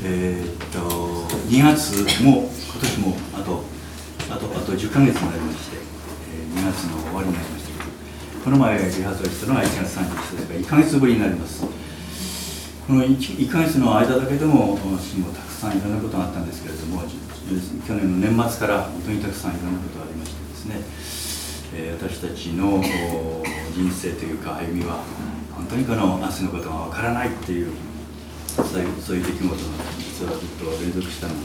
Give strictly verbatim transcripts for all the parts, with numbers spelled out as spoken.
えー、っとにがつも今年もあとあとあとじゅっかげつになりまして、えー、にがつの終わりになりましたけど、この前リハーサルしたのがいちがつさんじゅうにちですからいっかげつぶりになります。この 1, いっかげつの間だけでも私もたくさんいろんなことがあったんですけれども、去年の年末から本当にたくさんいろんなことがありましてですね、えー、私たちの人生というか歩みは本当にこの明日のことがわからないっていうそういう、そういう出来事が実はずっと連続したんです。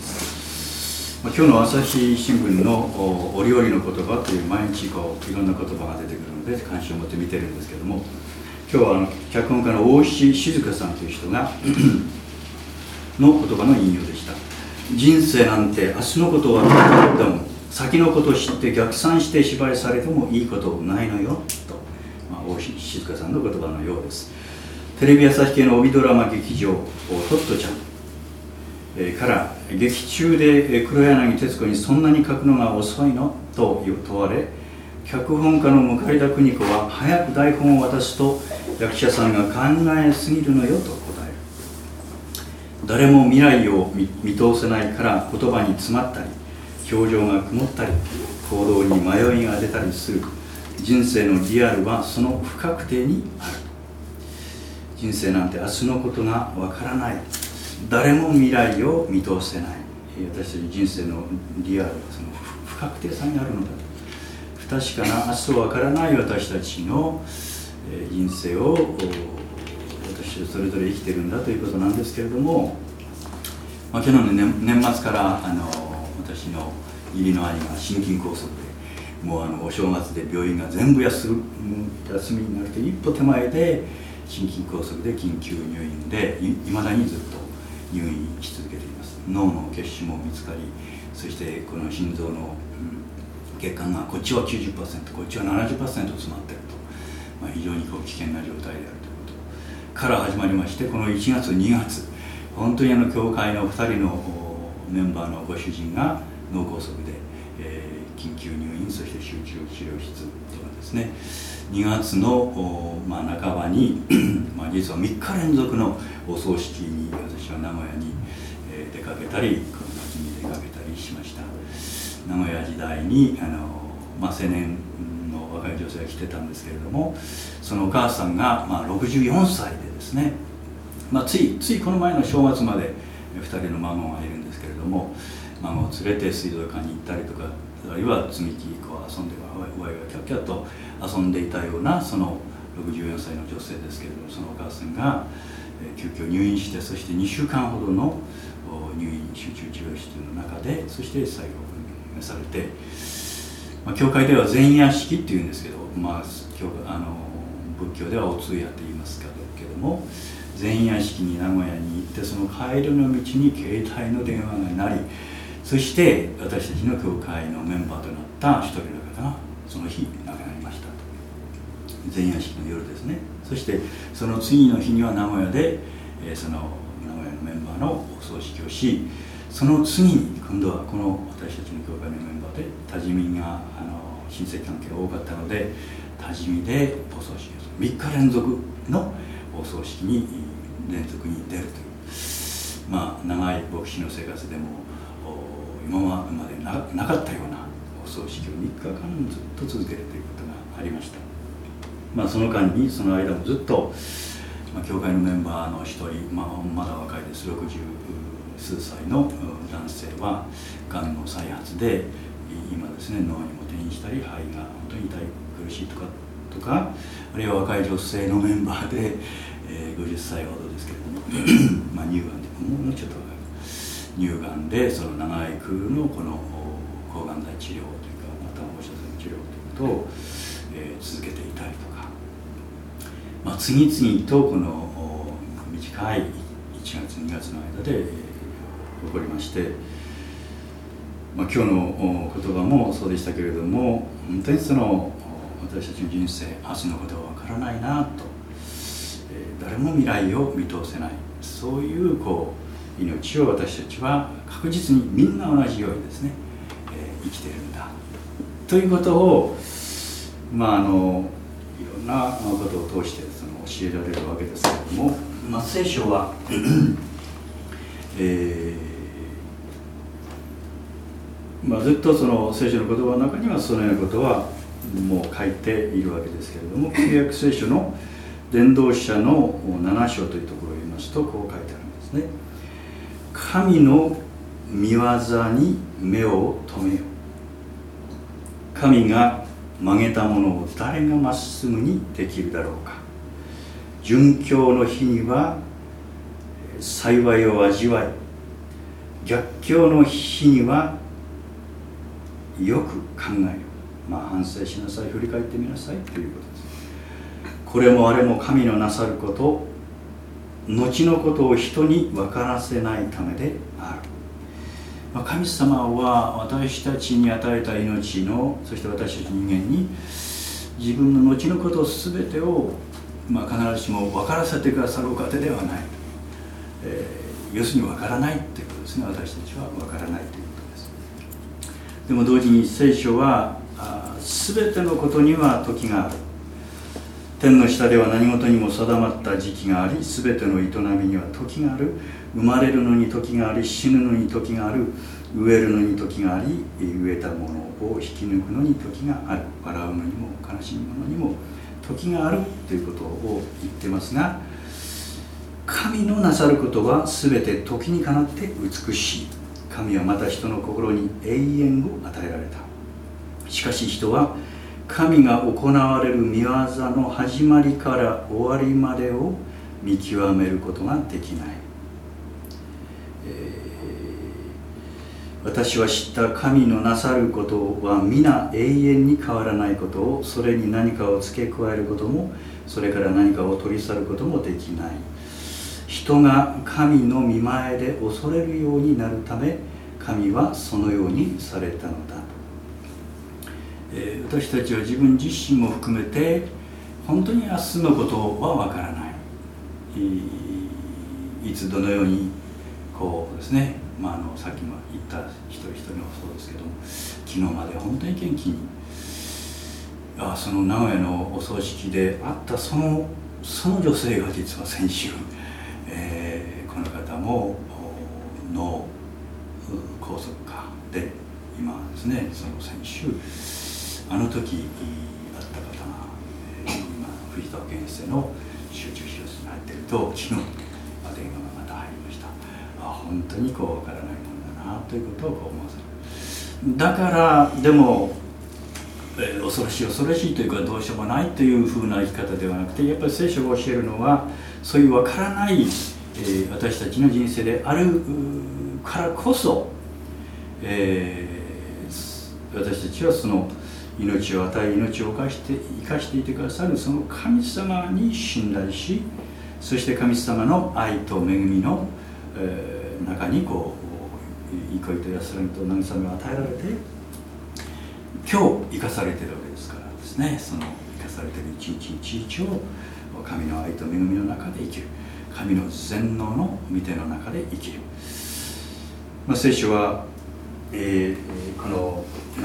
まあ、今日の朝日新聞の折々の言葉という毎日こういろんな言葉が出てくるので関心を持って見てるんですけども、今日はあの脚本家の大石静香さんという人がの言葉の引用でした。人生なんて明日のことはなくても先のことを知って逆算して芝居されてもいいことないのよと、まあ、大石静香さんの言葉のようです。テレビ朝日系の帯ドラマ劇場「トットちゃん」えー、から劇中で黒柳徹子にそんなに書くのが遅いのと問われ、脚本家の向田邦子は早く台本を渡すと役者さんが考えすぎるのよと答える。誰も未来を 見, 見通せないから言葉に詰まったり表情が曇ったり行動に迷いが出たりする。人生のリアルはその不確定にある。人生なんて明日のことがわからない。誰も未来を見通せない。私たち人生のリアルはその不確定さにあるのだ。不確かな明日わからない私たちの人生を私たちそれぞれ生きてるんだということなんですけれども、まあ、去年の 年, 年末からあの私の義理の兄が心筋梗塞で、もうあのお正月で病院が全部 休, 休みになると一歩手前で心筋梗塞で緊急入院でいまだにずっと入院し続けています。脳の血腫も見つかり、そしてこの心臓の、うん、血管がこっちは きゅうじゅっパーセント こっちは ななじゅっパーセント 詰まっていると、まあ、非常にこう危険な状態であるということから始まりまして、このいちがつにがつ本当にあの教会のふたりのメンバーのご主人が脳梗塞で、えー、緊急入院、そして集中治療室とかですね、にがつの、まあ、半ばにまあ実はみっか連続のお葬式に私は名古屋に、えー、出かけたりこの町に出かけたりしました。名古屋時代にあの、まあ、青年の若い女性が来てたんですけれども、そのお母さんが、まあ、ろくじゅうよんさいでですね、まあ、ついついこの前の正月までふたりの孫がいるんですけれども、孫を連れて水道館に行ったりとか、あるいは積み木こう遊んでワイワイキャッキャッと遊んでいたようなそのろくじゅうよんさいの女性ですけれども、そのお母さんが、えー、急遽入院して、そしてにしゅうかんほどの入院集中治療室の中で、そして最後されて、まあ、教会では前夜式っていうんですけど、まあ、あの仏教ではお通夜って言いますけども、前夜式に名古屋に行って、その帰りの道に携帯の電話が鳴り、そして私たちの教会のメンバーとなった一人の方がその日亡くなりました。前夜式の夜ですね。そしてその次の日には名古屋で、えー、その名古屋のメンバーのお葬式をし、その次に今度はこの私たちの教会のメンバーで多治見があの親戚関係が多かったので、多治見でお葬式をする。みっか連続のお葬式に連続に出るという、まあ長い牧師の生活でも今まで な, なかったようなお葬式をみっかかんずっと続けるということがありました。まあ、その間にその間もずっと、まあ、教会のメンバーの一人、まあ、まだ若いです、ろくじゅうすうさいの男性はがんの再発で今ですね、脳にも転移したり、肺が本当に痛い苦しいとかとか、あるいは若い女性のメンバーで、えー、ごじゅっさいほどですけれどもまあ乳がんでもうちょっと若い乳がんで、その長い空のこの抗がん剤治療というか、また放射線治療ということを、えー、続けていたりとか、まあ、次々とこの短いいちがつにがつの間で、えー、起こりまして、まあ、今日の言葉もそうでしたけれども、本当にその私たちの人生、明日のことはわからないなと、えー、誰も未来を見通せない、そういうこう命を私たちは確実にみんな同じようにですね、えー、生きているんだということを、まああのいろんなことを通してその教えられるわけですけれども、まあ、聖書はえーまあ、ずっとその聖書の言葉の中にはそのようなことはもう書いているわけですけれども、旧約聖書の伝道者のなな章というところを言いますと、こう書いてあるんですね。神の御業に目を留めよ。神が曲げたものを誰がまっすぐにできるだろうか。殉教の日には幸いを味わい、逆境の日にはよく考えよ。まあ反省しなさい、振り返ってみなさいということです。これもあれも神のなさること、後のことを人に分からせないためである。まあ、神様は私たちに与えた命の、そして私たち人間に自分の後のこと全てを、まあ、必ずしも分からせてくださるお方ではない、えー、要するに分からないということですね。私たちは分からないということです。でも同時に聖書は全てのことには時がある。天の下では何事にも定まった時期があり、全ての営みには時がある。生まれるのに時があり、死ぬのに時がある。植えるのに時があり、植えたものを引き抜くのに時がある。笑うのにも悲しむのにも時があるということを言ってますが、神のなさることは全て時にかなって美しい。神はまた人の心に永遠を与えられた。しかし人は神が行われる御業の始まりから終わりまでを見極めることができない。えー、私は知った神のなさることは皆永遠に変わらないことを、それに何かを付け加えることも、それから何かを取り去ることもできない。人が神の御前で恐れるようになるため、神はそのようにされたのだと。えー、私たちは自分自身も含めて本当に明日のことはわからない。いつどのようにこうですね、まあ、あのさっきも言った一人一人もそうですけども、昨日まで本当に元気に、あその名古屋のお葬式で会ったそのその女性が実は先週、えー、この方も脳梗塞かで今ですね、その先週あの時あった方が、えー、今藤田健生の集中治療室に入っていると、昨日電話がまた入りました。あ本当にこう分からないものだなということをこう思わせる。だからでも、えー、恐ろしい恐ろしいというかどうしようもないというふうな生き方ではなくて、やっぱり聖書が教えるのはそういう分からない、えー、私たちの人生であるからこそ、えー、私たちはその命を与え、命を生かして生かしていてくださるその神様に信頼し、そして神様の愛と恵みの、えー、中にこう憩いと安らぎと慰めを与えられて、今日生かされているわけですからですね、その生かされている一日一日を神の愛と恵みの中で生きる、神の全能の御手の中で生きる。まあ、聖書は、えー、この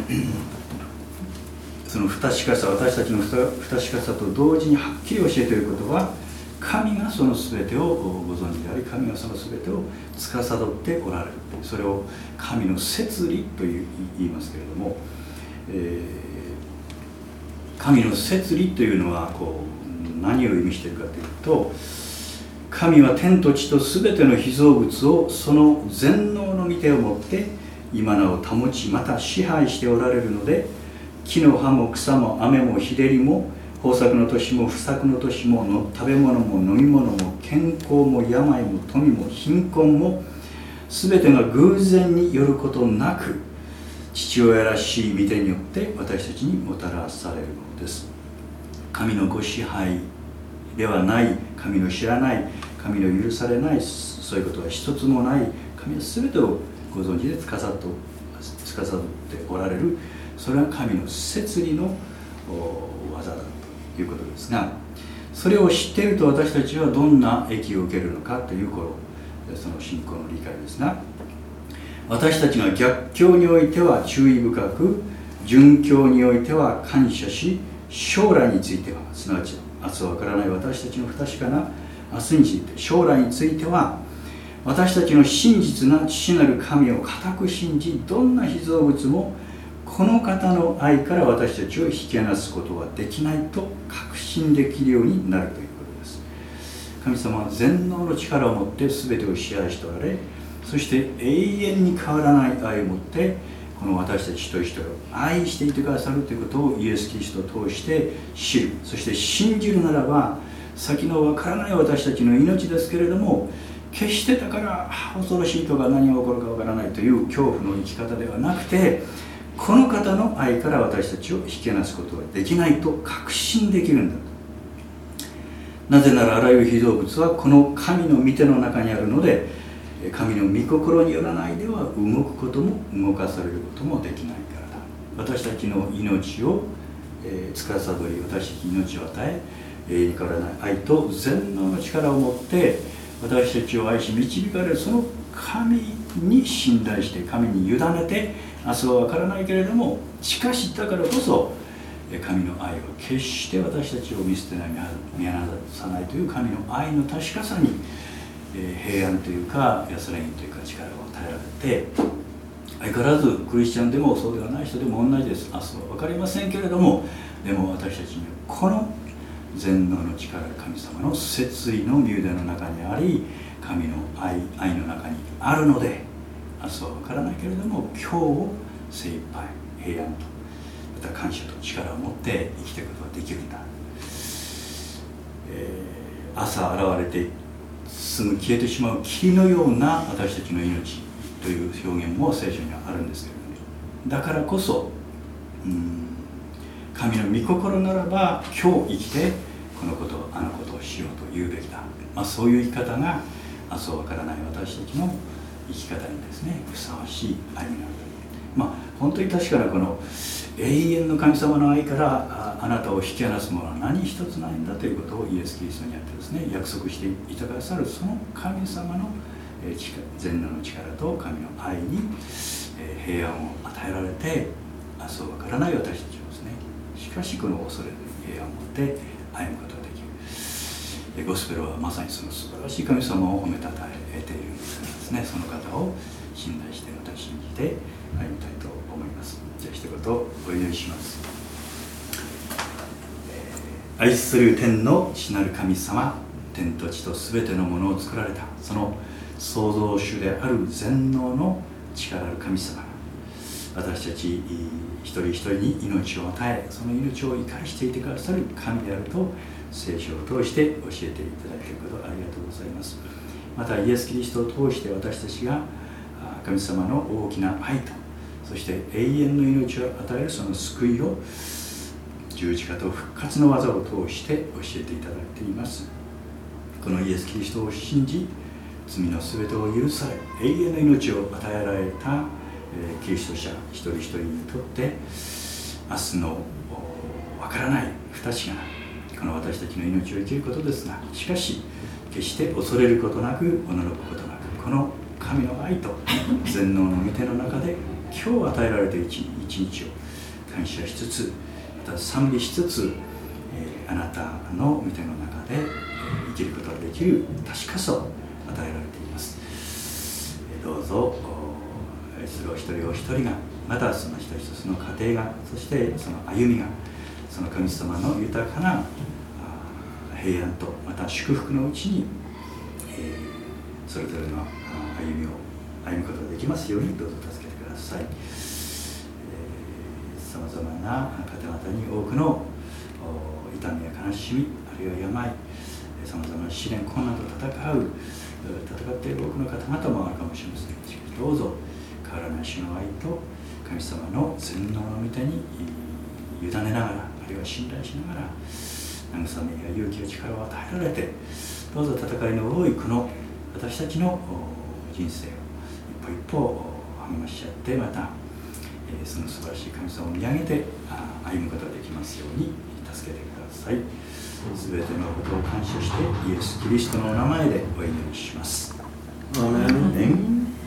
その不確かさ、私たちの不確かさと同時にはっきり教えていることは、神がその全てをご存知であり、神がその全てを司っておられる。それを神の摂理という言いますけれども、えー、神の摂理というのはこう何を意味しているかというと、神は天と地と全ての被造物をその全能の御手をもって今なお保ち、また支配しておられるので、木の葉も草も雨も日照りも豊作の年も不作の年もの食べ物も飲み物も健康も病も富も貧困も全てが偶然によることなく、父親らしい御手によって私たちにもたらされるのです。神のご支配ではない、神の知らない、神の許されない、そういうことは一つもない。神は全てをご存知で司っておられる。それは神の摂理の技だということですが、それを知っていると私たちはどんな益を受けるのかというこのその信仰の理解ですが、私たちが逆境においては注意深く、順境においては感謝し、将来については、すなわち明日は分からない私たちの不確かな明日について、将来については私たちの真実な父なる神を固く信じ、どんな被造物もこの方の愛から私たちを引き離すことはできないと確信できるようになるということです。神様は全能の力を持って全てを支配しておられ、そして永遠に変わらない愛を持ってこの私たち一人一人を愛していてくださるということをイエス・キリストを通して知る、そして信じるならば、先のわからない私たちの命ですけれども、決してだから恐ろしいとか何が起こるかわからないという恐怖の生き方ではなくて、この方の愛から私たちを引き離すことはできないと確信できるんだと。なぜならあらゆる被造物はこの神の御手の中にあるので、神の御心によらないでは動くことも動かされることもできないからだ。私たちの命を、えー、司り、私たちに命を与え、永遠に変わらない愛と全能の力を持って私たちを愛し導かれるその神に信頼して、神に委ねて、明日は分からないけれども、しかしだからこそ神の愛は決して私たちを見捨てない、見放さないという神の愛の確かさに平安というか安らぎというか力を与えられて、相変わらずクリスチャンでもそうではない人でも同じです。明日は分かりませんけれども、でも私たちにはこの全能の力、神様の摂理の身腕の中にあり、神の愛、愛の中にあるので、明日は分からないけれども、今日を精一杯平安と、また感謝と力を持って生きていくことができるんだ。えー、朝現れてすぐ消えてしまう霧のような私たちの命という表現も聖書にはあるんですけれども、だからこそ、うーん神の御心ならば今日生きてこのことあのことをしようと言うべきだ、まあ、そういう生き方が明日わからない私たちの生き方にですねふさわしい愛になる。まあ本当に確かなこの永遠の神様の愛からあなたを引き離すものは何一つないんだということをイエス・キリストにあってですね約束していたださるその神様の全能の力と神の愛に平安を与えられて、明日わからない私たちをですね、しかしこの恐れずに平安を持って歩むことができる。ゴスペルはまさにその素晴らしい神様を褒めたたえているんですからですね、その方を信頼してまた信じて歩みたいと思います。じゃあ一言お祈りします。えー、愛する天の父なる神様、天と地とすべてのものを作られたその創造主である全能の力ある神様、私たち一人一人に命を与え、その命を生かしていてくださる神であると聖書を通して教えていただいていることありがとうございます。またイエス・キリストを通して私たちが神様の大きな愛と、そして永遠の命を与えるその救いを十字架と復活の技を通して教えていただいています。このイエス・キリストを信じ、罪のすべてを許され永遠の命を与えられたキリスト者一人一人にとって明日のわからない不確かなこの私たちの命を生きることですが、しかし決して恐れることなくおののくことなく、この神の愛と全能の御手の中で今日与えられた一日を感謝しつつ、また賛美しつつ、えー、あなたの御手の中で生きることができる確かさを与えられています。どうぞそれを一人お一人が、またその一つ一つの家庭が、そしてその歩みが、その神様の豊かな平安とまた祝福のうちに、えー、それぞれの歩みを歩むことができますようにどうぞ助けてください。さまざまな方々に多くの痛みや悲しみ、あるいは病、さまざまな試練困難と戦う戦っている多くの方々もあるかもしれません。しかしどうぞ変わらない主の愛と神様の全能の御手に委ねながら、あるいは信頼しながら慰めや勇気や力を与えられて、どうぞ戦いの多いこの私たちの人生を一歩一歩励まし合って、またその素晴らしい神様を見上げて歩むことができますように助けてください。すべてのことを感謝してイエス・キリストの名前でお祈りします。アーメン。